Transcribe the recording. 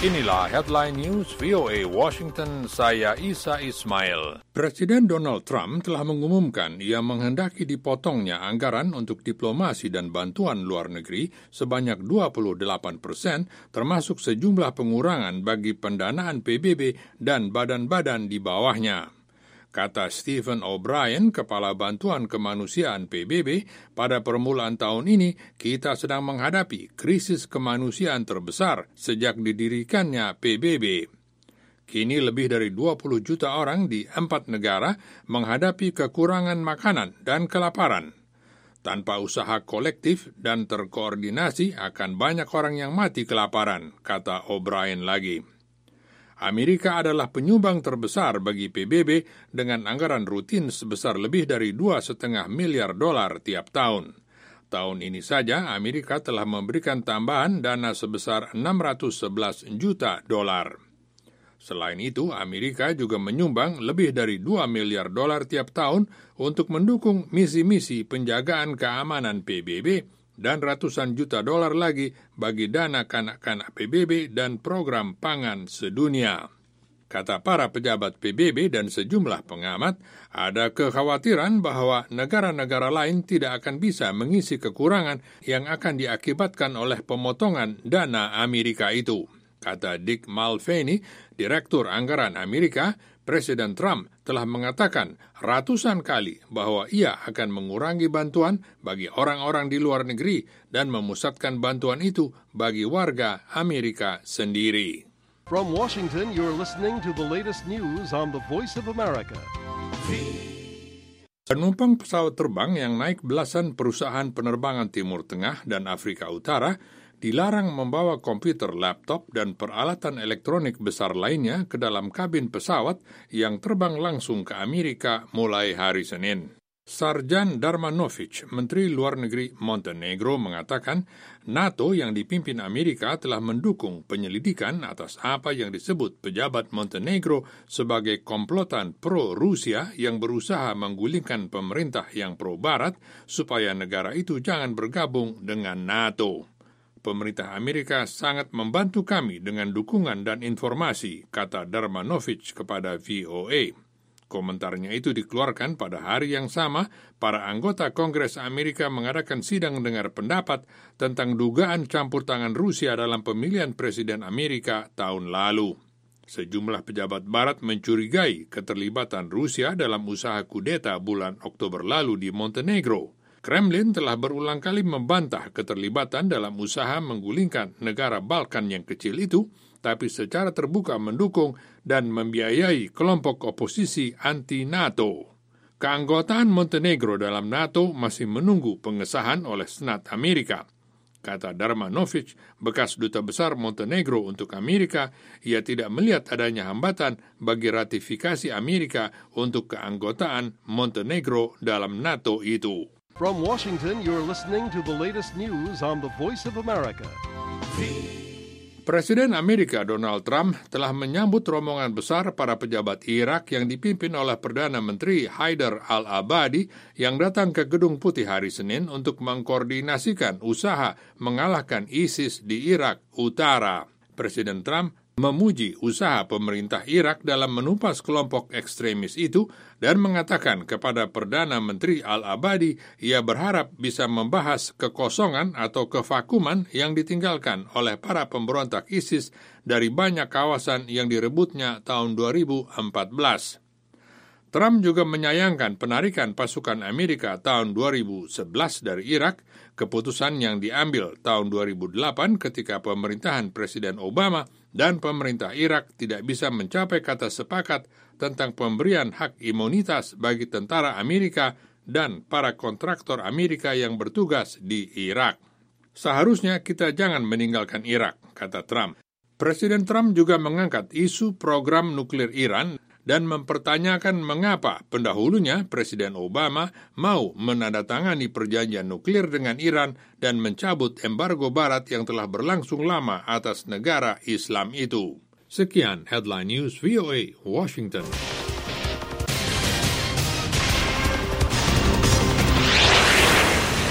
Inilah Headline News VOA Washington, saya Isa Ismail. Presiden Donald Trump telah mengumumkan ia menghendaki dipotongnya anggaran untuk diplomasi dan bantuan luar negeri sebanyak 28%, termasuk sejumlah pengurangan bagi pendanaan PBB dan badan-badan di bawahnya. Kata Stephen O'Brien, Kepala Bantuan Kemanusiaan PBB, pada permulaan tahun ini kita sedang menghadapi krisis kemanusiaan terbesar sejak didirikannya PBB. Kini lebih dari 20 juta orang di 4 negara menghadapi kekurangan makanan dan kelaparan. Tanpa usaha kolektif dan terkoordinasi akan banyak orang yang mati kelaparan, kata O'Brien lagi. Amerika adalah penyumbang terbesar bagi PBB dengan anggaran rutin sebesar lebih dari $2,5 miliar tiap tahun. Tahun ini saja Amerika telah memberikan tambahan dana sebesar $611 juta. Selain itu, Amerika juga menyumbang lebih dari $2 miliar tiap tahun untuk mendukung misi-misi penjagaan keamanan PBB dan ratusan juta dolar lagi bagi dana kanak-kanak PBB dan program pangan sedunia. Kata para pejabat PBB dan sejumlah pengamat, ada kekhawatiran bahwa negara-negara lain tidak akan bisa mengisi kekurangan yang akan diakibatkan oleh pemotongan dana Amerika itu. Kata Dick Mulvaney, Direktur Anggaran Amerika, Presiden Trump telah mengatakan ratusan kali bahwa ia akan mengurangi bantuan bagi orang-orang di luar negeri dan memusatkan bantuan itu bagi warga Amerika sendiri. From Washington, you're listening to the latest news on the Voice of America. Penumpang pesawat terbang yang naik belasan perusahaan penerbangan Timur Tengah dan Afrika Utara dilarang membawa komputer, laptop, dan peralatan elektronik besar lainnya ke dalam kabin pesawat yang terbang langsung ke Amerika mulai hari Senin. Sarjan Darmanovic, Menteri Luar Negeri Montenegro, mengatakan NATO yang dipimpin Amerika telah mendukung penyelidikan atas apa yang disebut pejabat Montenegro sebagai komplotan pro-Rusia yang berusaha menggulingkan pemerintah yang pro-Barat supaya negara itu jangan bergabung dengan NATO. Pemerintah Amerika sangat membantu kami dengan dukungan dan informasi, kata Darmanovic kepada VOA. Komentarnya itu dikeluarkan pada hari yang sama, para anggota Kongres Amerika mengadakan sidang dengar pendapat tentang dugaan campur tangan Rusia dalam pemilihan Presiden Amerika tahun lalu. Sejumlah pejabat Barat mencurigai keterlibatan Rusia dalam usaha kudeta bulan Oktober lalu di Montenegro. Kremlin telah berulang kali membantah keterlibatan dalam usaha menggulingkan negara Balkan yang kecil itu, tapi secara terbuka mendukung dan membiayai kelompok oposisi anti-NATO. Keanggotaan Montenegro dalam NATO masih menunggu pengesahan oleh Senat Amerika. Kata Darmanovic, bekas duta besar Montenegro untuk Amerika, ia tidak melihat adanya hambatan bagi ratifikasi Amerika untuk keanggotaan Montenegro dalam NATO itu. From Washington, you're listening to the latest news on the Voice of America. Presiden Amerika Donald Trump telah menyambut rombongan besar para pejabat Irak yang dipimpin oleh Perdana Menteri Haidar al-Abadi yang datang ke Gedung Putih hari Senin untuk mengkoordinasikan usaha mengalahkan ISIS di Irak Utara. Presiden Trump memuji usaha pemerintah Irak dalam menumpas kelompok ekstremis itu dan mengatakan kepada Perdana Menteri al-Abadi ia berharap bisa membahas kekosongan atau kevakuman yang ditinggalkan oleh para pemberontak ISIS dari banyak kawasan yang direbutnya tahun 2014. Trump juga menyayangkan penarikan pasukan Amerika tahun 2011 dari Irak, keputusan yang diambil tahun 2008 ketika pemerintahan Presiden Obama dan pemerintah Irak tidak bisa mencapai kata sepakat tentang pemberian hak imunitas bagi tentara Amerika dan para kontraktor Amerika yang bertugas di Irak. Seharusnya kita jangan meninggalkan Irak, kata Trump. Presiden Trump juga mengangkat isu program nuklir Iran dan mempertanyakan mengapa pendahulunya Presiden Obama mau menandatangani perjanjian nuklir dengan Iran dan mencabut embargo Barat yang telah berlangsung lama atas negara Islam itu. Sekian Headline News VOA Washington.